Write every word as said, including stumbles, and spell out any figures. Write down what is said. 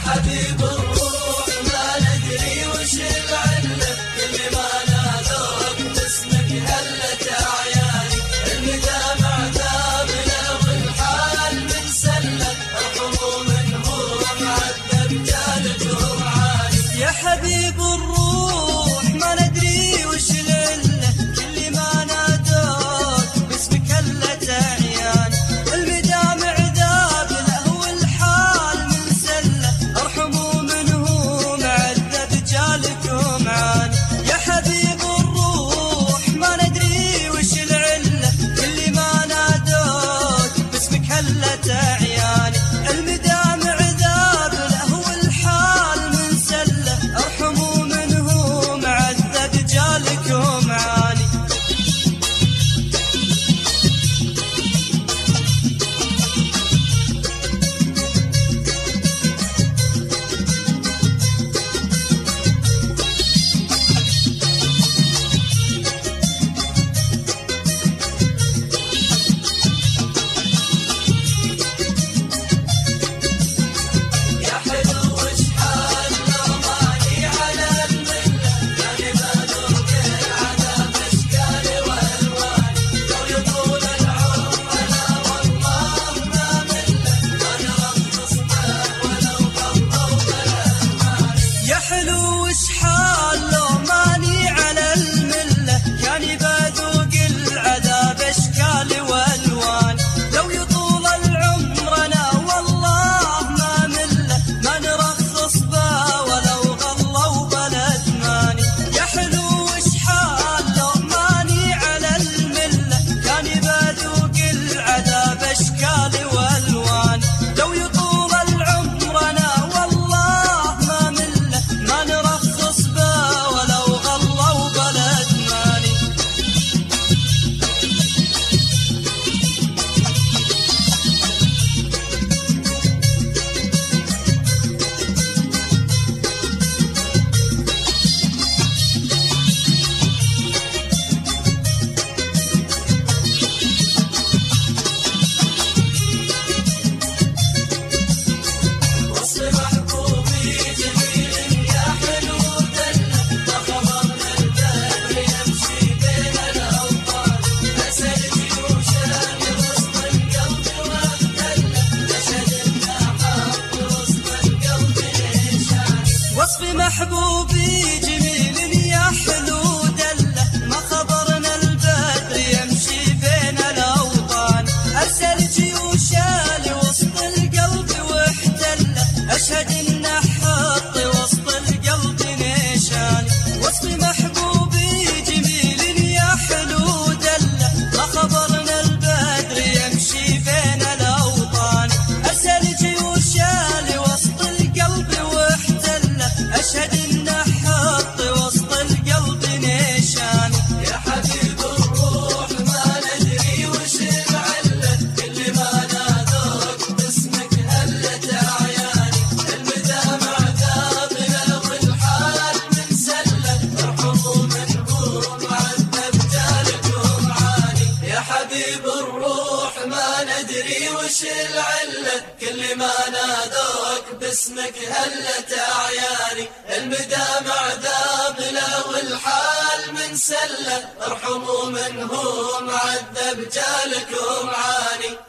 حبيب الروح ما ندري وش العلة كل ما نادوك باسمك هلت أعياني المدامع ذابلة والحال من سلة ارحموا منهم عذب جالدهم عاني. يا حبيب الروح ما ندري وش العلة كل ما نادوك باسمك هلت أعياني المدامع ذابلة والحال من سلة ارحموا منهم عذب جالدهم عاني. يا حبيب الروح ما ندري وش العلة كل ما نادوك باسمك هلت أعياني المدامع ذابلة والحال من سلة ارحموا منهم عذب جالكم عاني. حلو وشحال لو ماني على الملة كان بذوق العذاب اشكال والوان لو يطول العمر انا والله ما مله ما نرخص به ولو غلوا بلد ماني. يا حلو وشحال لو ماني على الملة كان بذوق العذاب اشكال والوان لو يطول العمر انا والله ما مله ما نرخص به ولو غلوا بلد ماني. وصف محبوبي جميل يا حلو دله ما خبرنا البدر يمشي بين الاوطان ارسل جيوشه لوسط القلب واحتله اشهد انه حط وسط القلب نيشان. وصف محبوبي جميل يا حلو دله ما خبرنا البدر يمشي بين الاوطان ارسل جيوشه لوسط القلب واحتله أشهد إنه حط وسط القلب نيشان. يا حبيب الروح ما ندري وش العلة كل ما نادوك باسمك هلت أعياني المدامع ذابلة والحال من سلة ارحموا منهم عذب جالكم عاني. يا حبيب الروح ما ندري وش العلة كل ما نادوك باسمك هلت أعياني المدامع ذابلة والحال من سلة ارحموا منهم عذب جالكم عاني.